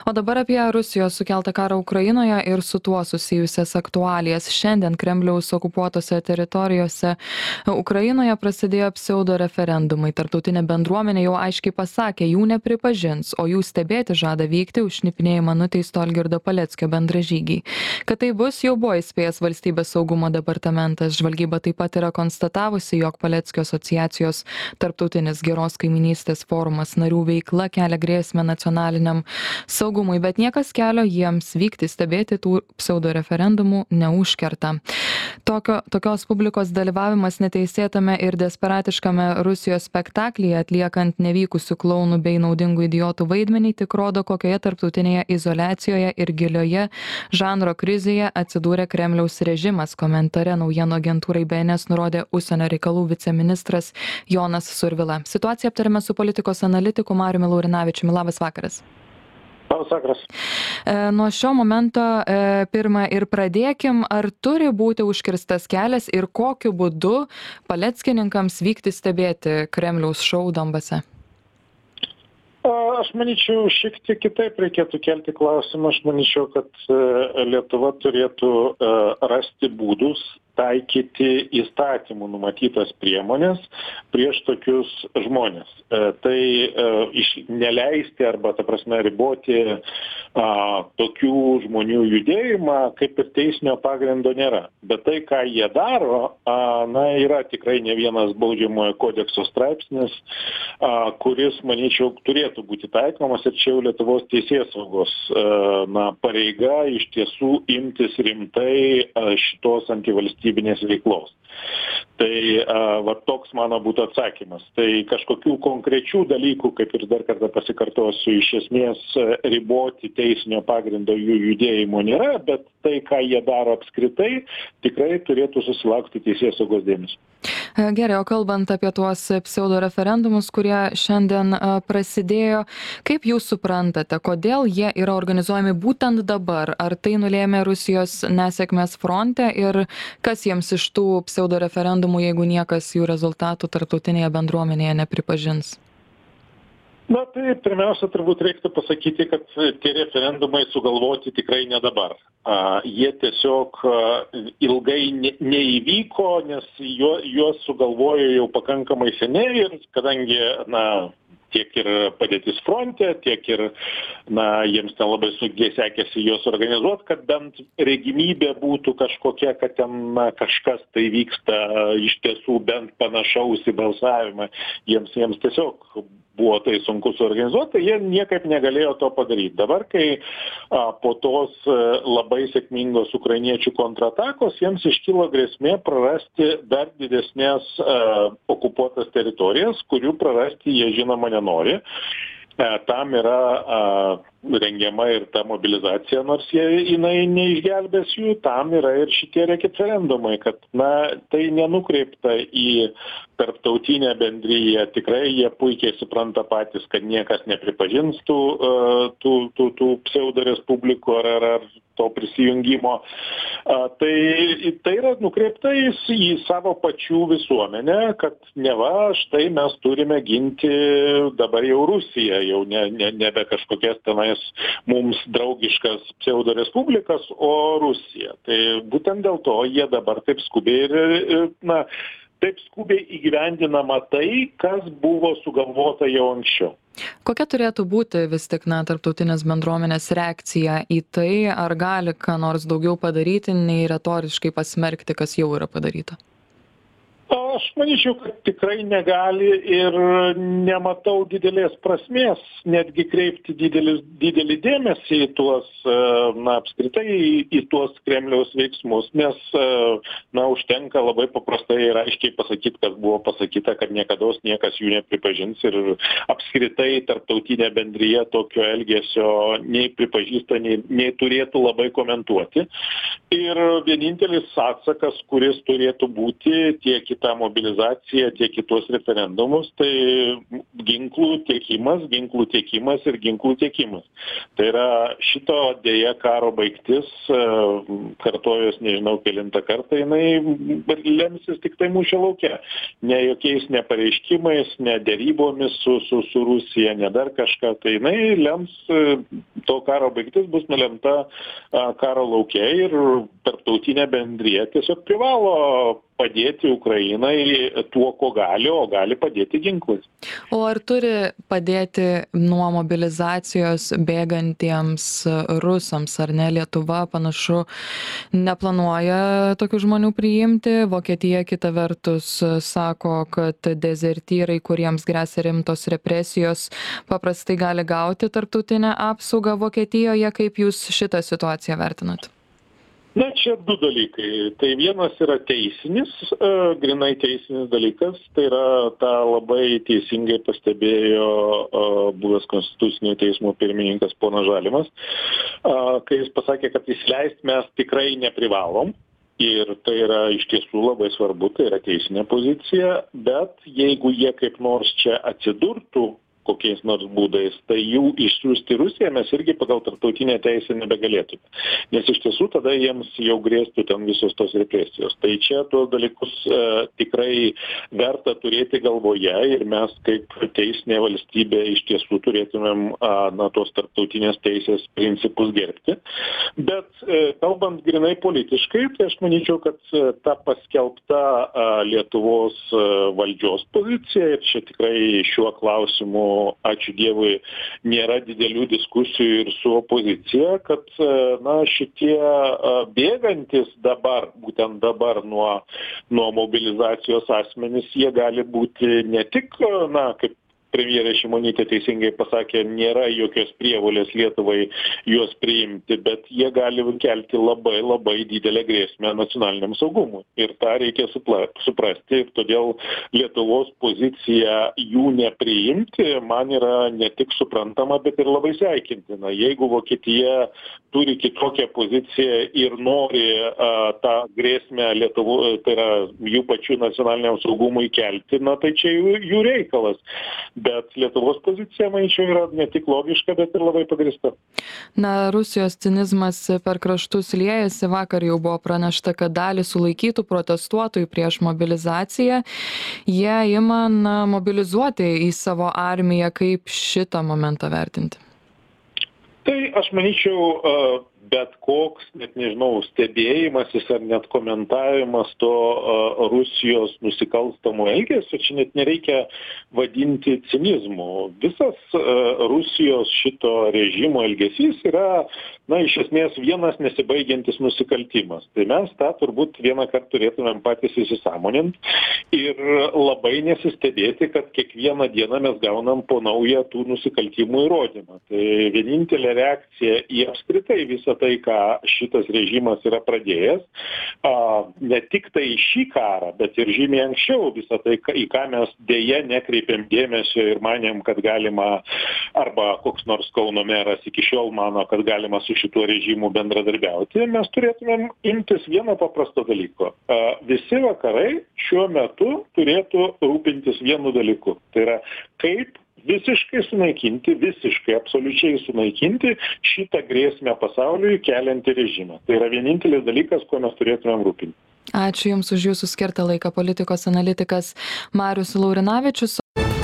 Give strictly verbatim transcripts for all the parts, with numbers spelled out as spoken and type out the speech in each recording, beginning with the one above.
O dabar apie Rusijos sukeltą karą Ukrainoje ir su tuo susijusias aktualijas. Šiandien Kremliaus okupuotose teritorijose Ukrainoje prasidėjo pseudo referendumai. Tarptautinė bendruomenė jau aiškiai pasakė, jų nepripažins, o jų stebėti žada vykti už šnipinėjimą nuteisto Algirdo Paleckio bendražygiai. Kad tai bus, jau buvo įspėjęs valstybės saugumo departamentas. Žvalgyba taip pat yra konstatavusi, jog Paleckio asociacijos Tarptautinis geros kaiminystės forumas narių veikla kelia grėsmę nacionaliniam saugumui. Saugumui, bet niekas kelio jiems vykti stebėti tų pseudo referendumų neužkerta. Tokio, tokios publikos dalyvavimas neteisėtame ir desperatiškame Rusijos spektaklyje atliekant nevykusių klounų bei naudingų idiotų vaidmenį tik rodo, kokioje tarptautinėje izoliacijoje ir gilioje žanro krizėje atsidūrė Kremliaus režimas. Komentare naujienų agentūrai B N S nurodė užsienio reikalų viceministras Jonas Survila. Situaciją aptarėme su politikos analitiku Mariumi Laurinavičiumi. Labas vakaras. Vakaras. E, nuo šio momento e, pirmą ir pradėkim, ar turi būti užkirstas kelias ir kokiu būdu paleckininkams vykti stebėti Kremliaus šou Donbase? Aš manyčiau, šiek tiek kitaip reikėtų kelti klausimą. Aš manyčiau, kad Lietuva turėtų rasti būdus taikyti įstatymų numatytas priemonės prieš tokius žmonės. Tai iš neleisti arba, ta prasme, riboti a, tokių žmonių judėjimą, kaip ir teisinio pagrindo nėra. Bet tai, ką jie daro, a, na, yra tikrai ne vienas baudžiamojo kodekso straipsnis, a, kuris, manyčiau, turėtų būti taikomas ir čia jau Lietuvos teisėsaugos na, pareiga iš tiesų imtis rimtai a, šitos antivalstybinės veiklos. Tai va toks mano būtų atsakymas. Tai kažkokių konkrečių dalykų, kaip ir dar kartą pasikartosiu, iš esmės riboti teisinio pagrindo jų judėjimo nėra, bet tai, ką jie daro apskritai, tikrai turėtų susilaukti teisėsaugos dėmesio. Gerai, o kalbant apie tuos pseudo referendumus, kurie šiandien prasidėjo, kaip jūs suprantate, kodėl jie yra organizuojami būtent dabar? Ar tai nulėmė Rusijos nesėkmės fronte ir kas jiems iš tų pseudo referendumų, jeigu niekas jų rezultatų tarptautinėje bendruomenėje nepripažins? Na tai pirmiausia, turbūt reiktų pasakyti, kad tie referendumai sugalvoti tikrai ne dabar. A, jie tiesiog a, ilgai ne, neįvyko, nes juo, juos sugalvojo jau pakankamai seniai ir kadangi, na, tiek ir padėtis fronte, tiek ir, na, jiems ten labai sunkiai sekėsi juos organizuoti, kad bent regimybė būtų kažkokia, kad ten na, kažkas tai vyksta iš tiesų bent panašaus į balsavimą. Jiems, jiems tiesiog buvo tai sunku suorganizuoti, jie niekaip negalėjo to padaryti. Dabar, kai a, po tos a, labai sėkmingos ukrainiečių kontratakos, jiems iškilo grėsmė prarasti dar didesnės a, okupuotas teritorijas, kurių prarasti jie žinoma nenori. A, tam yra a, rengiama ir ta mobilizacija, nors jie, jinai neišgelbės jų, tam yra ir šitie referendumai, kad na, tai nenukreipta į tarptautinę bendryją. Tikrai jie puikiai supranta patys, kad niekas nepripažins tų, tų, tų, tų pseudo respublikų ar, ar, ar to prisijungimo. Tai, tai yra nukreipta į, į savo pačių visuomenę, kad neva štai mes turime ginti dabar jau Rusiją, jau ne, ne, nebe kažkokias tenais mums draugiškas pseudo respublikas, o Rusija. Tai būtent dėl to jie dabar taip skubiai ir, na, taip skubiai įgyvendinama tai, kas buvo sugalvota jau anksčiau. Kokia turėtų būti vis tik na, tarptautinės bendruomenės reakcija į tai, ar gali ką nors daugiau padaryti, nei retoriškai pasmerkti, kas jau yra padaryta? Aš manyčiau, kad tikrai negali ir nematau didelės prasmės netgi kreipti didelį, didelį dėmesį į tuos, na, apskritai į, į tuos Kremliaus veiksmus, nes, na, užtenka labai paprastai ir aiškiai pasakyti, kas buvo pasakyta, kad niekados niekas jų nepripažins ir apskritai tarptautinė bendryje tokio elgesio nei pripažįsta, nei, nei turėtų labai komentuoti. Ir vienintelis atsakas, kuris turėtų būti tiek į tą mobilizaciją, mobilizaciją, tiek į tuos referendumus, tai ginklų tiekimas, ginklų tiekimas ir ginklų tiekimas. Tai yra šito dėja karo baigtis, kartojus nežinau kelintą kartą, jinai lemsis tik tai mūšio lauke. Ne jokiais nepareiškimais, ne dėrybomis su, su, su Rusija, ne dar kažką. Tai jinai lems, to karo baigtis bus nulemta karo lauke ir tarptautinė bendrija tiesiog privalo padėti Ukrainai tuo, ko gali, o gali padėti ginklais. O ar turi padėti nuo mobilizacijos bėgantiems rusams, ar ne? Lietuva panašu neplanuoja tokių žmonių priimti. Vokietija kita vertus sako, kad dezertyrai, kuriems gresia rimtos represijos, paprastai gali gauti tarptautinę apsaugą Vokietijoje. Kaip jūs šitą situaciją vertinat? Na, čia du dalykai. Tai vienas yra teisinis, e, grinai teisinis dalykas. Tai yra, tą labai teisingai pastebėjo e, buvęs Konstitucinio teismo pirmininkas ponas Žalimas, e, kai jis pasakė, kad įsileist mes tikrai neprivalom. Ir tai yra iš tiesų labai svarbu, tai yra teisinė pozicija, bet jeigu jie kaip nors čia atsidurtų kokiais nors būdais, tai jų išsiųsti Rusiją mes irgi pagal tarptautinę teisę nebegalėtume. Nes iš tiesų tada jiems jau grėstų ten visos tos represijos. Tai čia tuos dalykus e, tikrai verta turėti galvoje ir mes kaip teisinė valstybė iš tiesų turėtumėm a, na, tos tarptautinės teisės principus gerbti. Bet e, kalbant grinai politiškai, tai aš manyčiau, kad e, ta paskelbta a, Lietuvos a, valdžios pozicija ir čia tikrai šiuo klausimu ačiū Dievui, nėra didelių diskusijų ir su opozicija, kad na, šitie bėgantis dabar, būtent dabar nuo, nuo mobilizacijos asmenys, jie gali būti ne tik, na, kaip premjerė Šimonytė teisingai pasakė, nėra jokios prievolės Lietuvai juos priimti, bet jie gali kelti labai labai didelę grėsmę nacionaliniam saugumui. Ir tą reikia supla, suprasti. Ir todėl Lietuvos pozicija jų nepriimti man yra ne tik suprantama, bet ir labai sveikintina. Jeigu Vokietija turi kitokią poziciją ir nori a, tą grėsmę Lietuvo, tai yra jų pačių nacionaliniam saugumui kelti, na tai čia jų, jų reikalas. Bet Lietuvos pozicija, manyčiau, yra ne tik logiška, bet ir labai pagrįsta. Na, Rusijos cinizmas per kraštus liejasi. Vakar jau buvo pranešta, kad dalį sulaikytų protestuotojų prieš mobilizaciją jie ima na, mobilizuoti į savo armiją. Kaip šitą momentą vertinti? Tai aš manyčiau, bet koks, net nežinau, stebėjimasis ar net komentavimas to uh, Rusijos nusikalstamo elgesio, čia net nereikia vadinti cinizmu. Visas uh, Rusijos šito režimo elgesys yra, na, iš esmės vienas nesibaigiantis nusikaltimas. Tai mes tą turbūt vieną kartą turėtumėm patys įsisąmonint ir labai nesistebėti, kad kiekvieną dieną mes gaunam po naują tų nusikaltimų įrodymą. Tai vienintelė reakcija į apskritai visą tai, ką šitas režimas yra pradėjęs, a, ne tik tai šį karą, bet ir žymiai anksčiau visą tai, į ką mes dėja nekreipiam dėmesio ir manėm, kad galima, arba koks nors Kauno meras iki šiol mano, kad galima su šituo režimu bendradarbiauti, mes turėtumėm imtis vieno paprasto dalyko. A, visi vakarai šiuo metu turėtų rūpintis vienu dalyku. Tai yra, kaip visiškai sunaikinti, visiškai absoliučiai sunaikinti šitą grėsmę pasauliui keliantį režimą. Tai yra vienintelis dalykas, kuo mes turėtumėm rūpinti. Ačiū Jums už Jūsų skirtą laiką. Politikos analitikas Marius Laurinavičius.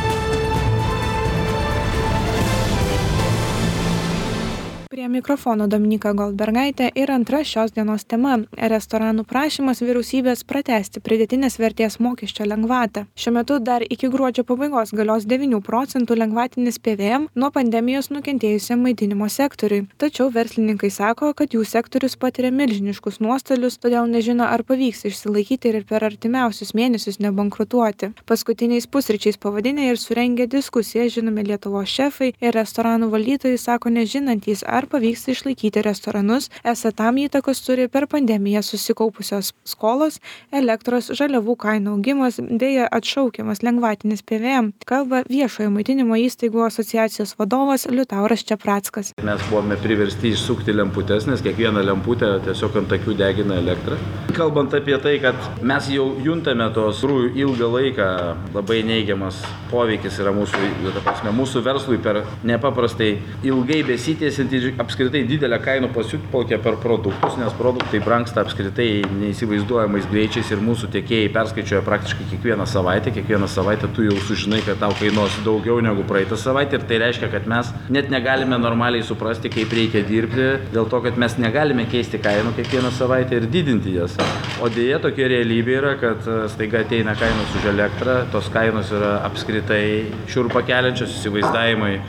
Prie mikrofono Dominyka Goldbergaitė ir antra šios dienos tema – restoranų prašymas vyriausybės pratęsti pridėtinės vertės mokesčio lengvatą. Šiuo metu dar iki gruodžio pabaigos galios devynių procentų lengvatinis P V M nuo pandemijos nukentėjusiam maitinimo sektoriui. Tačiau verslininkai sako, kad jų sektorius patiria milžiniškus nuostolius, todėl nežino, ar pavyks išsilaikyti ir per artimiausius mėnesius nebankrutuoti. Paskutiniais pusryčiais pavadinę ir surengę diskusiją žinomi Lietuvos šefai ir restoranų valdytojai sako nežinantys, ar ar pavyks išlaikyti restoranus, esą tam įtakos turi per pandemiją susikaupusios skolos, elektros, žaliavų kainų augimas bei atšaukiamas lengvatinis P V M, kalba viešojo maitinimo įstaigų asociacijos vadovas Liutauras Čeprackas. Mes buvome priversti išsukti lemputes, nes kiekviena lemputė tiesiog ant akių degina elektrą. Kalbant apie tai, kad mes jau juntame tos rūjų ilgą laiką, labai neigiamas poveikis yra mūsų, ta prasme, mūsų verslui per nepaprastai ilgai besitęsiantį apskritai didelę kainų pasiutpolkę per produktus, nes produktai brangsta apskritai neįsivaizduojamais greičiais ir mūsų tiekėjai perskaičiuoja praktiškai kiekvieną savaitę. Kiekvieną savaitę tu jau sužinai, kad tau kainuos daugiau negu praeitą savaitę ir tai reiškia, kad mes net negalime normaliai suprasti, kaip reikia dirbti, dėl to, kad mes negalime keisti kainų kiekvieną savaitę ir didinti jas. O dėja tokia realybė yra, kad staiga ateina kainos už elektrą, tos kainos yra apskritai šiurpą keliančios įsivaizdavimai.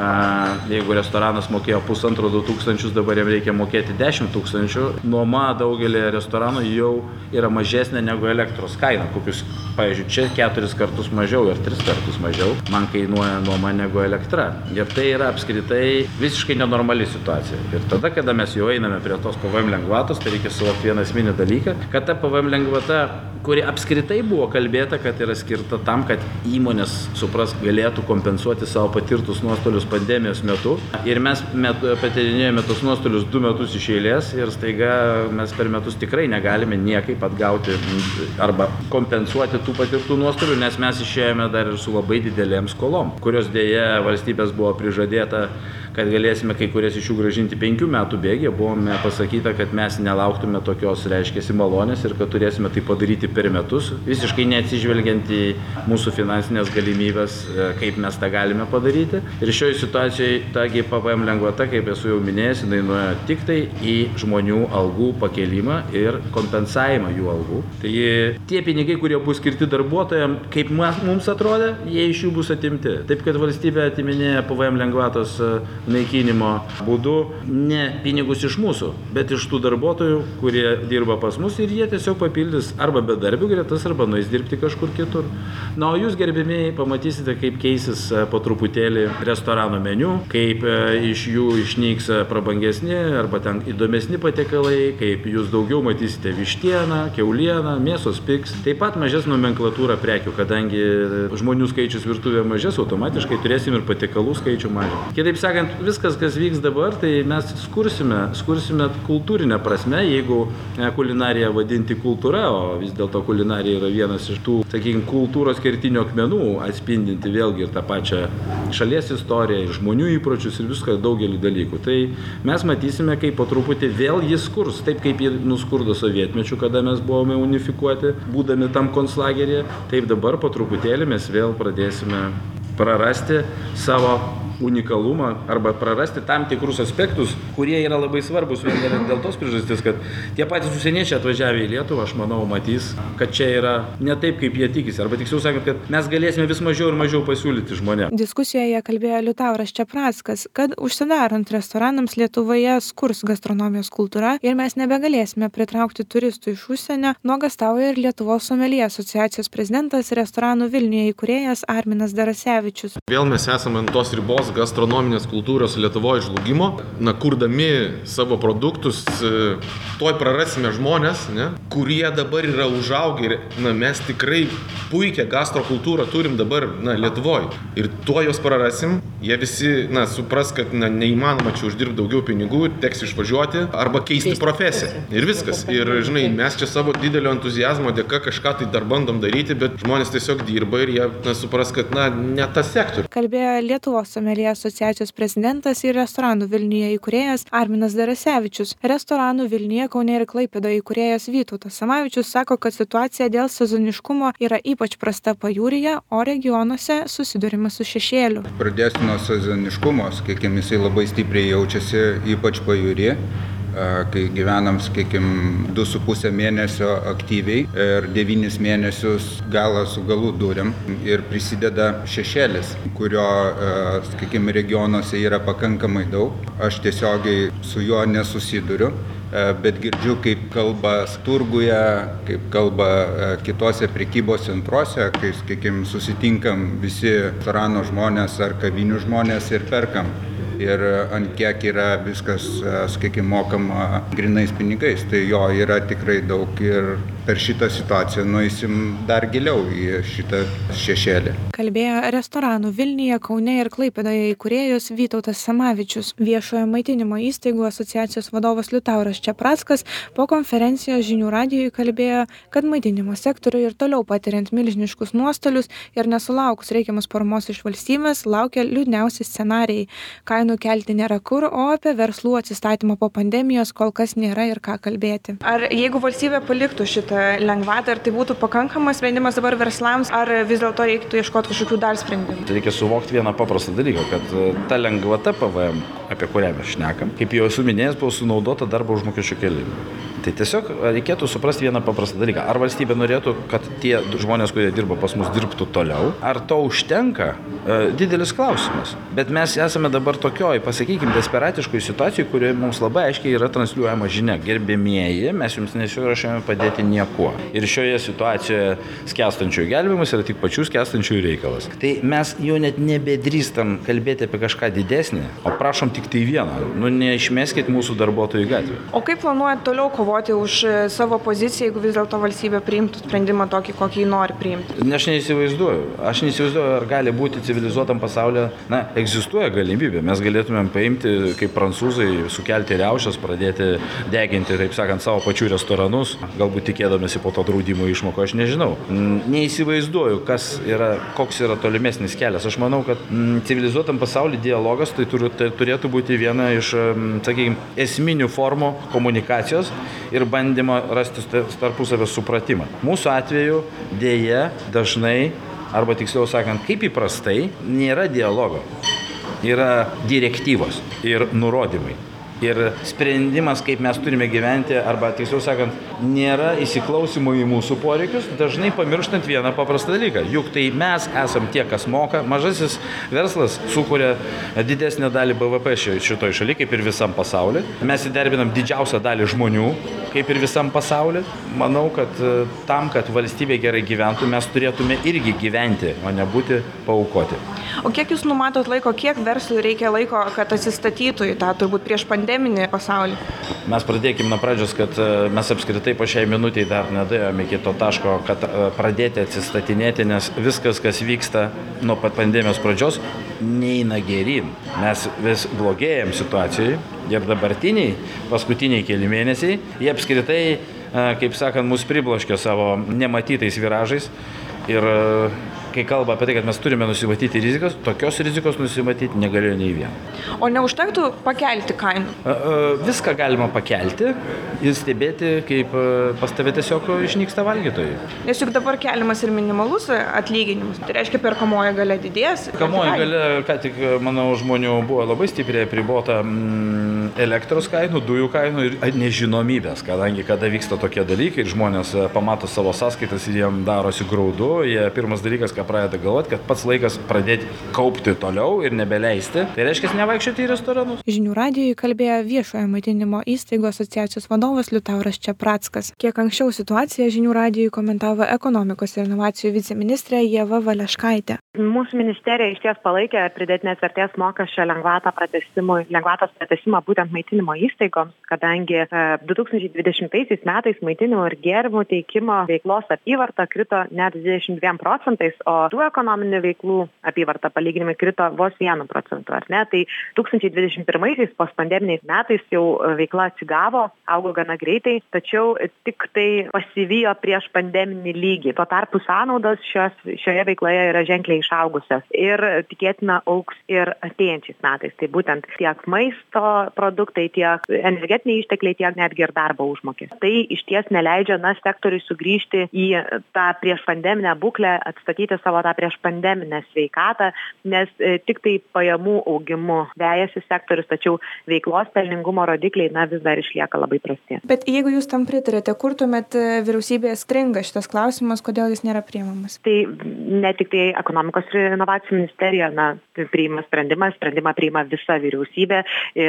Jeigu restoranas mokėjo pusantro du tūkstančius, dabar jam reikia mokėti dešimt tūkstančių. Nuoma daugelį restoranų jau yra mažesnė negu elektros kaina. Kokius, pavyzdžiui, čia keturis kartus mažiau ir tris kartus mažiau man kainuoja nuoma negu elektra. Ir tai yra apskritai visiškai nenormali situacija. Ir tada, kada mes jau einame prie tos P V M lengvatos, tai reikia suvokti vieną esminį dalyką, kad ta P V M lengvata, kuri apskritai buvo kalbėta, kad yra skirta tam, kad įmonės, supras, galėtų kompensuoti savo patirtus nuostolius pandemijos metu. Ir mes met, patirinėjome tos nuostolius du metus iš eilės ir staiga mes per metus tikrai negalime niekaip atgauti arba kompensuoti tų patirtų nuostolių, nes mes išėjome dar ir su labai didelėm skolom, kurios dėja valstybės buvo prižadėta, kad galėsime kai kurias iš jų gražinti penkių metų bėgyje. Buvome pasakyta, kad mes nelauktume tokios, reiškiasi, malonės ir kad turėsime tai padaryti per metus, visiškai neatsižvelgiant į mūsų finansinės galimybės, kaip mes tą galime padaryti. Ir šioje situacijoje ta P V M lengvata, kaip esu jau minėjęs, jinai nuėjo tik tai į žmonių algų pakelimą ir kompensavimą jų algų. Tai tie pinigai, kurie bus skirti darbuotojams, kaip mums atrodė, jie iš jų bus atimti. Taip, kad valstybė atiminėja P V M lengvatos naikinimo būdu ne pinigus iš mūsų, bet iš tų darbuotojų, kurie dirba pas mus ir jie tiesiog papildys arba bedarbių gretas, arba nueis dirbti kažkur kitur. Na, o jūs, gerbėmiai, pamatysite, kaip keisis po truputėlį restorano meniu, kaip iš jų išnyks prabangesni arba ten įdomesni patiekalai, kaip jūs daugiau matysite vištieną, kiaulieną, mėsos pigs. Taip pat mažės nomenklatūra prekių, kadangi žmonių skaičius virtuvėje mažės, automatiškai turėsim ir patiekalų skaičių mažinti. Kitaip sakant, viskas, kas vyks dabar, tai mes skursime, skursime kultūrinę prasme, jeigu kulinariją vadinti kultūra, o vis dėlto kulinarija yra vienas iš tų, sakykime, kultūros kertinių akmenų, atspindinti vėlgi ir tą pačią šalies istoriją, ir žmonių įpročius ir viską, daugelį dalykų. Tai mes matysime, kaip po truputį vėl jis skurs, taip kaip jį nuskurdo sovietmečiu, kada mes buvome unifikuoti, būdami tam konclageryje, taip dabar po truputėlį mes vėl pradėsime prarasti savo unikalumą arba prarasti tam tikrus aspektus, kurie yra labai svarbus vien dėl tos priežasties, kad tie patys užsieniečiai atvažiavę į Lietuvą, aš manau, matys, kad čia yra ne taip, kaip jie tikisi, arba tiksliau sakant, kad mes galėsime vis mažiau ir mažiau pasiūlyti žmonėms. Diskusijoje kalbėjo Liutauras Čeprackas, kad užsidarant restoranams Lietuvoje skurs gastronomijos kultūra ir mes nebegalėsime pritraukti turistų iš užsienio, nuogąstauja ir Lietuvos someljė asociacijos prezidentas, restoranų Vilniuje įkūrėjas Arminas Darasevičius. Vėl mes esame ant tos ribos gastronominės kultūros Lietuvoje žlugimo. Na, kurdami savo produktus, toj prarasime žmonės, ne, kurie dabar yra užaugę ir na, mes tikrai puikią gastrokultūrą turim dabar na, Lietuvoje. Ir tuo jos prarasim, jie visi na, supras, kad na, neįmanoma čia uždirbti daugiau pinigų, teks išvažiuoti arba keisti profesiją. Ir viskas. Ir žinai, mes čia savo didelio entuzijazmo dėka kažką tai dar bandom daryti, bet žmonės tiesiog dirba ir jie na, supras, kad na, ne tas sektorius. Kalbėjo Lietuvos someljė asociacijos prezidentas ir restoranų Vilniuje įkūrėjas Arminas Darasevičius. Restoranų Vilniuje, Kaune ir Klaipėdoje įkūrėjas Vytautas Samavičius sako, kad situacija dėl sezoniškumo yra ypač prasta pajūryje, o regionuose susidurima su šešėliu. Pradėsiu nuo sezoniškumo, sakykime, jisai labai stipriai jaučiasi ypač pajūryje, kai gyvenam, sakykime, du su pusę mėnesio aktyviai ir devynis mėnesius galą su galu durim ir prisideda šešėlis, kurio, sakykime, regionuose yra pakankamai daug. Aš tiesiogiai su juo nesusiduriu, bet girdžiu, kaip kalba turguje, kaip kalba kitose prekybos centruose, kai, sakykime, susitinkam visi restorano žmonės ar kavinių žmonės ir perkam ir ant kiek yra viskas, sakykime, mokama grynais pinigais. Tai jo yra tikrai daug ir per šitą situaciją nueisim dar giliau į šitą šešėlį. Kalbėjo restoranų Vilniuje, Kaune ir Klaipėdoje įkūrėjas Vytautas Samavičius. Viešojo maitinimo įstaigų asociacijos vadovas Liutauras Čeprackas po konferencijos Žinių radijui kalbėjo, kad maitinimo sektoriui ir toliau patiriant milžiniškus nuostolius ir nesulaukus reikiamos paramos iš valstybės laukia liūdniausi scenarijai. Kainų kelti nėra kur, o apie verslų atsistatymą po pandemijos kol kas nėra ir ką kalbėti. Ar jeigu valstybė paliktų šitą lengvatą, ar tai būtų pakankamas sprendimas dabar verslams, ar vis dėlto reiktų ieškoti kažkokių dar sprendimų? Reikia suvokti vieną paprastą dalyką, kad ta lengvata P V M, apie kurią mes šnekam, kaip jau esu minėjęs, buvo sunaudota darbo užmokesčio kėlimui. Tai tiesiog reikėtų suprasti vieną paprastą dalyką. Ar valstybė norėtų, kad tie žmonės, kurie dirba pas mus, dirbtų toliau? Ar to užtenka? E, didelis klausimas. Bet mes esame dabar tokioj, pasakykime, desperatiškoj situacijoj, kurioje mums labai aiškiai yra transliuojama žinia. Gerbėmieji, mes jums nesiruošiame padėti niekuo. Ir šioje situacijoje skęstančiųjų gelbėjimas yra tik pačių skęstančiųjų reikalas. Tai mes jau net nebedrįstam kalbėti apie kažką didesnį, o prašom tik tai vieną. Nu, neišmeskit mūsų darbuotojų gatvę. O kaip planuojat toliau kovoti už savo poziciją, jeigu vis dėlto valstybė priimtų sprendimą tokį, kokį jį nori priimti? Aš neįsivaizduoju. Aš neįsivaizduoju, ar gali būti civilizuotam pasaulyje. Na, egzistuoja galimybė. Mes galėtumėm paimti, kaip prancūzai, sukelti riaušes, pradėti deginti, taip sakant, savo pačių restoranus, galbūt tikėdamėsi po to draudimo išmoko, aš nežinau. Neįsivaizduoju, kas yra, koks yra tolimesnis kelias. Aš manau, kad m, civilizuotam pasaulyje dialogas tai, turi, tai turėtų būti viena iš, m, sakykime, esminių formų komunikacijos ir bandymo rasti tarpusavio supratimą. Mūsų atveju dėja dažnai, arba tiksliau sakant, kaip įprastai, nėra dialogo. Yra direktyvos ir nurodymai. Ir sprendimas, kaip mes turime gyventi, arba tiksliau sakant, nėra įsiklausimo į mūsų poreikius, dažnai pamirštant vieną paprastą dalyką. Juk tai mes esam tie, kas moka. Mažasis verslas sukuria didesnę dalį B V P šitoj šaly, kaip ir visam pasauliu. Mes įdarbinam didžiausią dalį žmonių, kaip ir visam pasauliu. Manau, kad tam, kad valstybė gerai gyventų, mes turėtume irgi gyventi, o ne būti paaukoti. O kiek jūs numatot laiko, kiek verslui reikia laiko, kad atsistatytų į tą turbūt prieš pandeminį pasaulį? Mes pradėkime nuo pradžios, kad mes apskritai po šiai minutei dar nedėjome iki to taško, kad pradėti atsistatinėti, nes viskas, kas vyksta nuo pat pandemijos pradžios, neina geryn. Mes vis blogėjam situacijai ir dabartiniai, paskutiniai keli mėnesiai, jie apskritai, kaip sakant, mus pribloškė savo nematytais viražais ir kai kalba apie tai, kad mes turime nusimatyti rizikas, tokios rizikos nusimatyti negalėjo nei vieno. O neužtektų pakelti kainą? Viską galima pakelti ir stebėti, kaip pas tave tiesiog išnyksta valgytojai. Nes juk dabar keliamas ir minimalus atlyginimas. Tai reiškia, perkamoji galia didės? Perkamoji galia, ką tik, manau, žmonių buvo labai stipriai apribota mm, elektros kainų, dujų kainų ir nežinomybės, kadangi kada vyksta tokie dalykai ir žmonės pamato savo sąskaitas ir jiem darosi graudu, jie pirmas dalykas, ką pradeda galvoti, kad pats laikas pradėti kaupti toliau ir nebeleisti. Tai reiškia nevaikščioti į restoranus. Žinių radijui kalbėjo viešojo maitinimo įstaigų asociacijos vadovas Liutauras Čeprackas. Kiek anksčiau situaciją Žinių radijui komentavo ekonomikos ir inovacijų viceministrė Ieva Valeškaitė. Mūsų ministerija iš ties palaikė pridėtinės vertės mokesčio lengvatą pratesimui, lengvatos pratesimą būtent maitinimo įstaigoms, kadangi du tūkstančiai dvidešimtaisiais metais maitinimo ir gėrimų teikimo veiklos apyvarta krito net dvidešimt dviem procentais, o tų ekonominių veiklų apyvarta palyginimai krito vos vienu procentu, ar ne? Tai du tūkstančiai dvidešimt pirmaisiais postpandeminiais metais jau veikla atsigavo, augo gana greitai, tačiau tik tai pasivijo prieš pandeminį lygį. Tuo tarpu sąnaudos šios, šioje veikloje yra ženkliai išaugusios ir tikėtina augs ir atėjančiais metais. Tai būtent tiek maisto produktai, tiek energetiniai ištekliai, tiek netgi ir darbo užmokestis. Tai iš ties neleidžia na, sektoriui sugrįžti į tą prieš pandeminę būklę, atstatyti savo tą prieš pandeminę sveikatą, nes e, tik tai pajamų augimu vejasi sektorius, tačiau veiklos pelningumo rodikliai na, vis dar išlieka labai prasti. Bet jeigu jūs tam pritarėte, kur tuomet vyriausybėje stringa šitas klausimas, kodėl jis nėra priimamas? Tai ne tik tai ekonomikos ir inovacijų ministerija na, priima sprendimą, sprendimą priima visa vyriausybė ir čia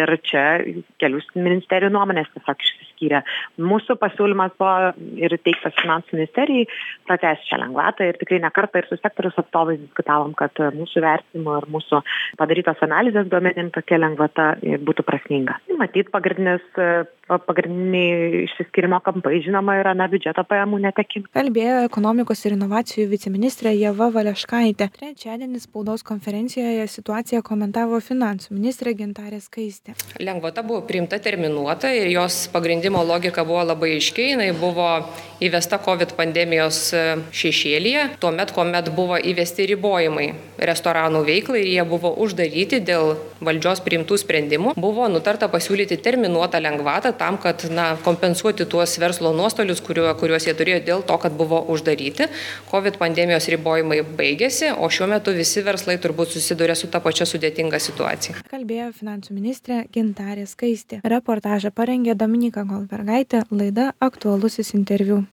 kelių ministerijų nuomonės tiesiog išsiskyrė. Mūsų pasiūlymas buvo ir teiktas finansų ministerijai pratęsti šią lengvatą ir tikrai ne kartą ir su sektoriaus atstovais diskutavom, kad mūsų vertinimu ir mūsų padarytos analizės duomenim tokia lengvata būtų prasminga. Matyt, pagrindinis pagrindiniai išsiskyrimo kampai, žinoma, yra na biudžeto pajamų netekimas. Kalbėjo ekonomikos ir inovacijų viceministrė Ieva Valeškaitė. Trečiadienį spaudos konferencijoje situaciją komentavo finansų ministrė Gintarė Skaistė. Lengvata buvo priimta terminuota ir jos pagrindimo logika buvo labai aiški. Jinai buvo įvesta COVID pandemijos šešėlyje, tuomet, kuomet buvo įvesti ribojimai restoranų veiklai ir jie buvo uždaryti dėl valdžios priimtų sprendimų, buvo nutarta pasiūlyti terminuotą lengvatą tam, kad na, kompensuoti tuos verslo nuostolius, kuriuo, kuriuos jie turėjo dėl to, kad buvo uždaryti. COVID pandemijos ribojimai baigėsi, o šiuo metu visi verslai turbūt susiduria su ta pačia sudėtinga situacija. Kalbėjo finansų ministrė Gintarė Skaistė. Reportažą parengė Dominyka Goldbergaitė, laida Aktualusis interviu.